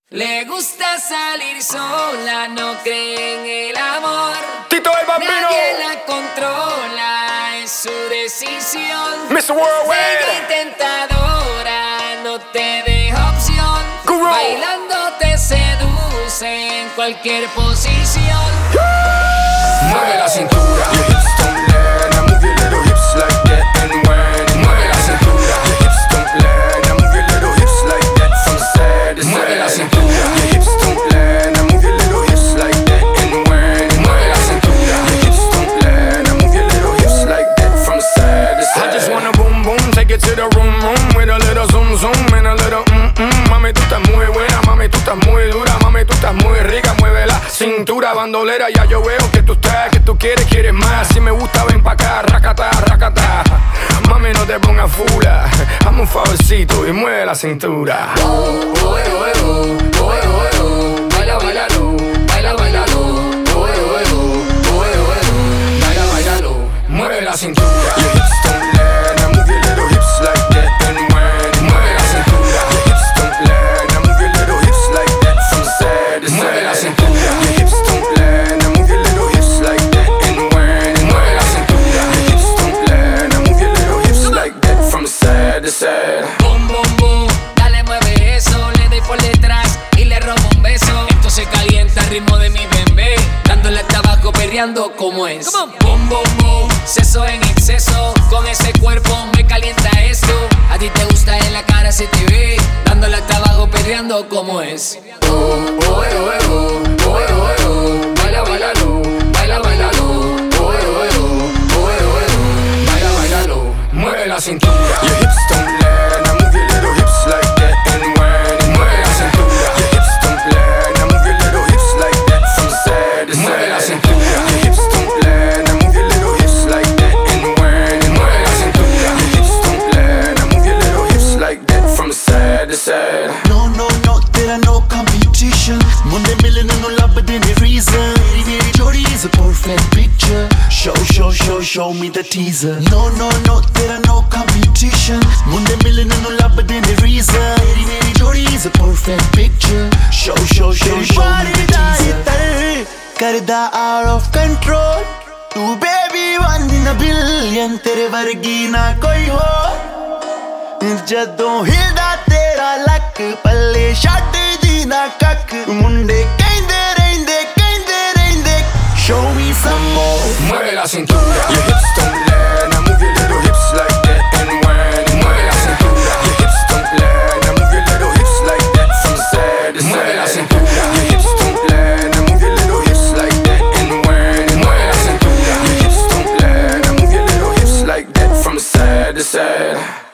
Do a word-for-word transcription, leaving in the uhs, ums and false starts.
Le gusta salir sola, no cree en el amor. Tito el Bambino. Nadie la controla, es su decisión. mister Worldwide. Bella y tentadora, no te deja opción. Guru. Bailando te seduce en cualquier posición. Mueve la cintura. Your hips don't lie. Now move your little hips like that and when. Mueve la cintura. Your hips don't lie. Now move your little hips like that from side to side. Mueve la cintura. Your hips don't lie. Now move your little hips like that and when. Mueve la cintura. Your hips don't lie. Now move your little hips like that from side to side. I just wanna boom boom, take it to the room room with a little zoom zoom and a little mm mm. Mami, tú estás muy buena, mami, tú estás muy dura, mami, tú estás muy rica, mueve la cintura, bandolera, ya yo veo que tú estás, que tú quieres, quieres más. Si me gusta, ven pa' acá, racata, racata. Mami, no te pongas fula, hazme un favorcito y mueve la cintura. Oh, oh, oh, oh, oh, oh, oh. Baila, bailalo, baila, bailalo. Oh, oh, oh, oh, oh, oh. Baila, bailalo. Mueve la cintura. Your hips don't lie, now move your little hips like that and when. Mueve la cintura. Your hips don't lie, now move your little hips like that from side to side. Mueve la cintura. Your hips don't lie, now move your little hips like that and when. Mueve la cintura. Your hips don't lie, now move your little hips like that from side to side. Boom, boom, boom, dale, mueve eso. Le doy por detrás y le robo un beso. Esto se calienta al ritmo de mi bebé, dándole hasta abajo, perreando como es. Boom, boom, boom, seso en exceso. Con ese cuerpo me calienta esto. A ti te gusta, en la cara se te ve, dándole hasta abajo, perreando como es. Oh, oh, oh, oh, oh, oh, oh, oh. Baila, bailalo, baila, bailalo. Oh, oh, oh, oh, oh, oh. Baila, bailalo. Mueve la cintura. Your hips don't lie, now move your little hips like that and when. Mueve la cintura. Your hips don't lie, now move your little hips like that from side to side. Mueve la cintura. Your hips don't lie, now move your little hips like that and when. Mueve la cintura. Your hips don't lie, now move your little hips like that from side to side. No, no, no, there are no competition. Munde milne no labde ni reason. Meri jodi is a perfect picture. Show, show, show, show me the teaser. No, no, no, there are no competition. Munde milne no labde ni reason. Meri jodi is a perfect picture. Show, show, show, show me the teaser. Karda out of control. Tu baby one in a billion. Tere vargi na koi ho. ਜਦੋਂ ਹਿਲਦਾ ਤੇਰਾ ਲੱਕ ਪੱਲੇ ਛੱਡ ਦੀ ਨਾ ਕੱਖ ਮੁੰਡੇ ਕਹਿੰਦੇ ਰਹਿੰਦੇ ਕਹਿੰਦੇ ਰਹਿੰਦੇ show me some more. Mueve la cintura. Your hips don't lie, now move your little hips like that and when. Mueve la cintura. Your hips don't lie, now move your little hips like that from side to side. Mueve la cintura. Your hips don't lie, now move your little hips like that and when. Mueve la cintura. Your hips don't lie, now move your little hips like that from side to side.